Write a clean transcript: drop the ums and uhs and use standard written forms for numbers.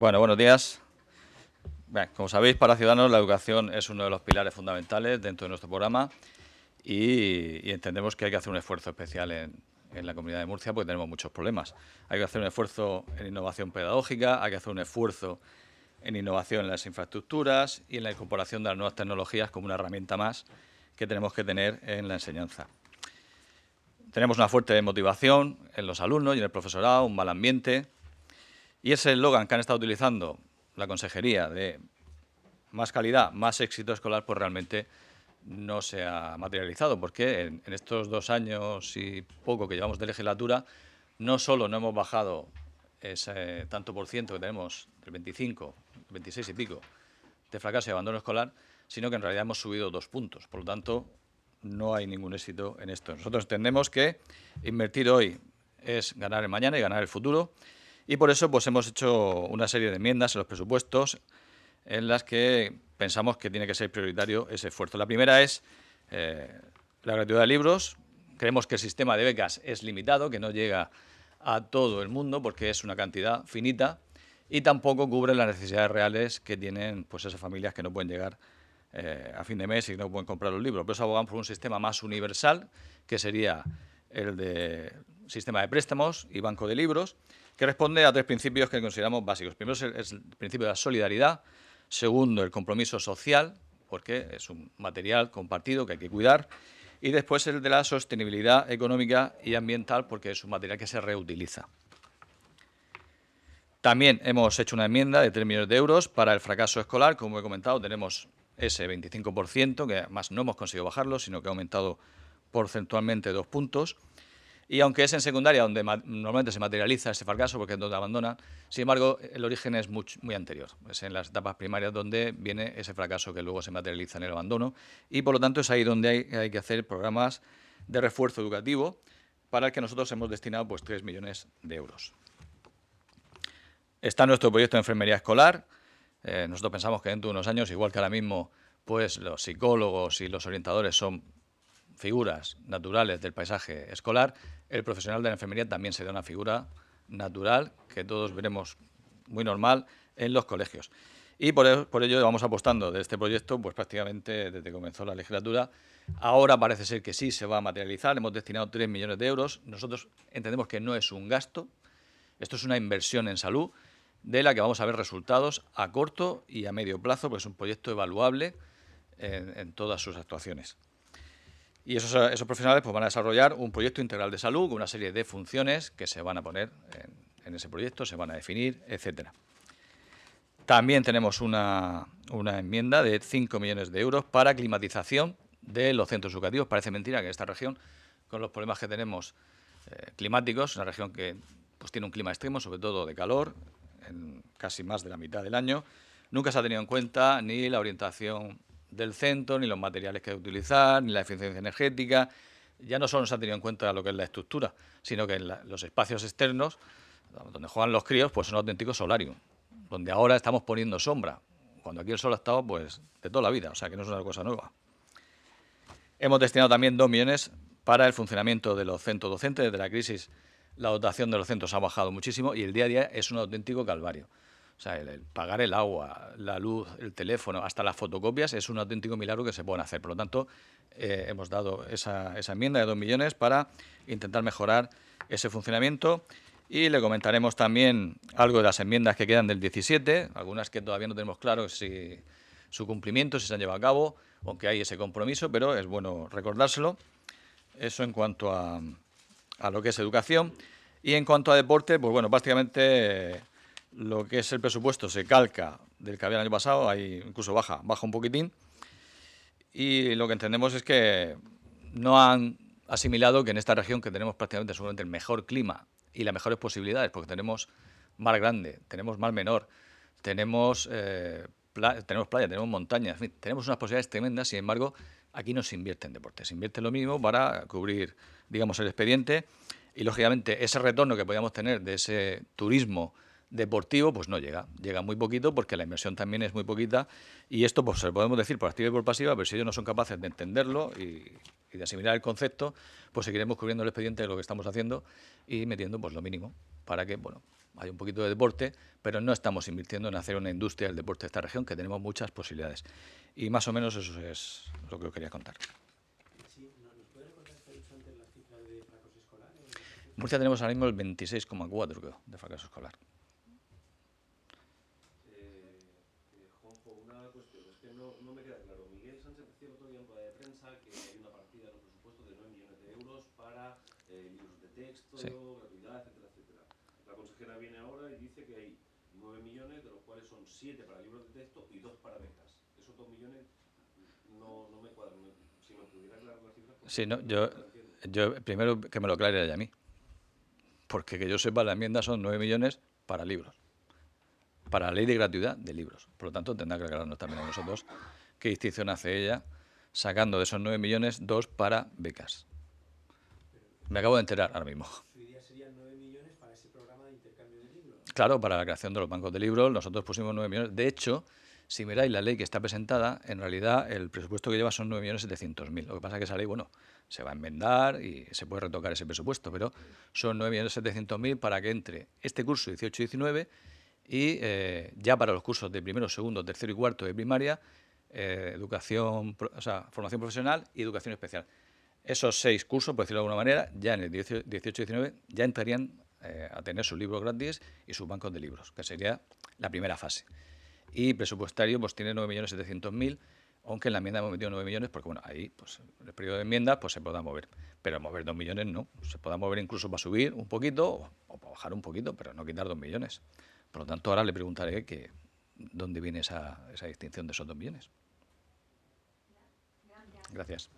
Bueno, buenos días. Bien, como sabéis, para Ciudadanos la educación es uno de los pilares fundamentales dentro de nuestro programa y entendemos que hay que hacer un esfuerzo especial en la Comunidad de Murcia porque tenemos muchos problemas. Hay que hacer un esfuerzo en innovación pedagógica, hay que hacer un esfuerzo en innovación en las infraestructuras y en la incorporación de las nuevas tecnologías como una herramienta más que tenemos que tener en la enseñanza. Tenemos una fuerte motivación en los alumnos y en el profesorado, un mal ambiente. Y ese eslogan que han estado utilizando la consejería de más calidad, más éxito escolar, pues realmente no se ha materializado, porque en estos 2 años y poco que llevamos de legislatura, no solo no hemos bajado ese tanto por ciento que tenemos, del 25, 26 y pico, de fracaso y abandono escolar, sino que en realidad hemos subido 2 puntos. Por lo tanto, no hay ningún éxito en esto. Nosotros entendemos que invertir hoy es ganar el mañana y ganar el futuro, y por eso pues hemos hecho una serie de enmiendas en los presupuestos en las que pensamos que tiene que ser prioritario ese esfuerzo. La primera es la gratuidad de libros. Creemos que el sistema de becas es limitado, que no llega a todo el mundo porque es una cantidad finita y tampoco cubre las necesidades reales que tienen pues esas familias que no pueden llegar a fin de mes y no pueden comprar los libros. Por eso abogamos por un sistema más universal, que sería el de sistema de préstamos y banco de libros, que responde a 3 principios que consideramos básicos. Primero es el principio de la solidaridad. Segundo, el compromiso social, porque es un material compartido que hay que cuidar. Y después el de la sostenibilidad económica y ambiental, porque es un material que se reutiliza. También hemos hecho una enmienda de 3 millones de euros para el fracaso escolar. Como he comentado, tenemos ese 25%, que además no hemos conseguido bajarlo, sino que ha aumentado porcentualmente 2 puntos. Y aunque es en secundaria donde normalmente se materializa ese fracaso, porque es donde abandona, sin embargo, el origen es muy anterior. Es en las etapas primarias donde viene ese fracaso que luego se materializa en el abandono. Y por lo tanto es ahí donde hay que hacer programas de refuerzo educativo, para el que nosotros hemos destinado pues 3 millones de euros. Está nuestro proyecto de enfermería escolar. Nosotros pensamos que dentro de unos años, igual que ahora mismo, pues los psicólogos y los orientadores son figuras naturales del paisaje escolar, el profesional de la enfermería también será una figura natural que todos veremos muy normal en los colegios. Y por ello vamos apostando de este proyecto pues prácticamente desde que comenzó la legislatura. Ahora parece ser que sí se va a materializar, hemos destinado 3 millones de euros. Nosotros entendemos que no es un gasto, esto es una inversión en salud de la que vamos a ver resultados a corto y a medio plazo, pues es un proyecto evaluable en todas sus actuaciones. Y esos profesionales pues van a desarrollar un proyecto integral de salud con una serie de funciones que se van a poner en ese proyecto, se van a definir, etcétera. También tenemos una enmienda de 5 millones de euros para climatización de los centros educativos. Parece mentira que en esta región, con los problemas que tenemos climáticos, una región que pues tiene un clima extremo, sobre todo de calor, en casi más de la mitad del año, nunca se ha tenido en cuenta ni la orientación del centro, ni los materiales que hay que utilizar, ni la eficiencia energética. Ya no solo se ha tenido en cuenta lo que es la estructura, sino que en los espacios externos, donde juegan los críos, pues son auténticos solarium, donde ahora estamos poniendo sombra, cuando aquí el sol ha estado pues de toda la vida, o sea que no es una cosa nueva. Hemos destinado también 2 millones para el funcionamiento de los centros docentes. Desde la crisis la dotación de los centros ha bajado muchísimo y el día a día es un auténtico calvario. O sea, el pagar el agua, la luz, el teléfono, hasta las fotocopias es un auténtico milagro que se pueden hacer. Por lo tanto, hemos dado esa enmienda de 2 millones para intentar mejorar ese funcionamiento. Y le comentaremos también algo de las enmiendas que quedan del 17, algunas que todavía no tenemos claro si su cumplimiento, si se han llevado a cabo, aunque hay ese compromiso, pero es bueno recordárselo. Eso en cuanto a lo que es educación. Y en cuanto a deporte, pues bueno, prácticamente lo que es el presupuesto se calca del que había el año pasado, ahí incluso baja un poquitín. Y lo que entendemos es que no han asimilado que en esta región, que tenemos prácticamente seguramente el mejor clima y las mejores posibilidades, porque tenemos mar grande, tenemos mar menor, tenemos playa, tenemos montañas, en fin, tenemos unas posibilidades tremendas. Sin embargo, aquí no se invierte en deporte, se invierte lo mínimo para cubrir, digamos, el expediente, y lógicamente ese retorno que podíamos tener de ese turismo deportivo pues no llega muy poquito, porque la inversión también es muy poquita, y esto pues se lo podemos decir por activa y por pasiva, pero si ellos no son capaces de entenderlo y de asimilar el concepto, pues seguiremos cubriendo el expediente de lo que estamos haciendo y metiendo pues lo mínimo para que, bueno, hay un poquito de deporte, pero no estamos invirtiendo en hacer una industria del deporte de esta región, que tenemos muchas posibilidades. Y más o menos eso es lo que os quería contar. Sí, ¿nos puede recordar que ha dicho antes las cifras de fracaso escolar? En Murcia tenemos ahora mismo el 26,4, creo, de fracaso escolar. Juanjo, una cuestión, es que no me queda claro. Miguel Sánchez decía el otro día en rueda de prensa que hay una partida en los presupuestos de 9 millones de euros para libros de texto, Sí. gratuidad, etcétera, etcétera. La consejera viene ahora y dice que hay 9 millones, de los cuales son 7 para libros de texto y 2 para becas. Esos 2 millones no me cuadran. Si me pudiera aclarar las cifras. Sí, no, yo primero que me lo aclare ella a mí. Porque que yo sepa, la enmienda son 9 millones para libros. Para la ley de gratuidad de libros. Por lo tanto, tendrá que aclararnos también a nosotros qué distinción hace ella, sacando de esos 9 millones 2 para becas. Me acabo de enterar ahora mismo. Su idea serían 9 millones para ese programa de intercambio de libros. Claro, para la creación de los bancos de libros nosotros pusimos 9 millones. De hecho, si miráis la ley que está presentada, en realidad el presupuesto que lleva son 9.700.000. Lo que pasa es que esa ley, bueno, se va a enmendar y se puede retocar ese presupuesto, pero son 9.700.000 para que entre este curso 18-19 y ya para los cursos de primero, segundo, tercero y cuarto de primaria, formación profesional y educación especial. Esos 6 cursos, por decirlo de alguna manera, ya en el 18-19 ya entrarían a tener sus libros gratis y sus bancos de libros, que sería la primera fase. Y presupuestario pues tiene 9.700.000, aunque en la enmienda hemos metido 9 millones, porque bueno, ahí pues en el periodo de enmiendas pues se podrá mover. Pero mover 2 millones no, se podrá mover incluso para subir un poquito o para bajar un poquito, pero no quitar 2 millones. Por lo tanto, ahora le preguntaré que dónde viene esa distinción de esos 2 millones. Gracias.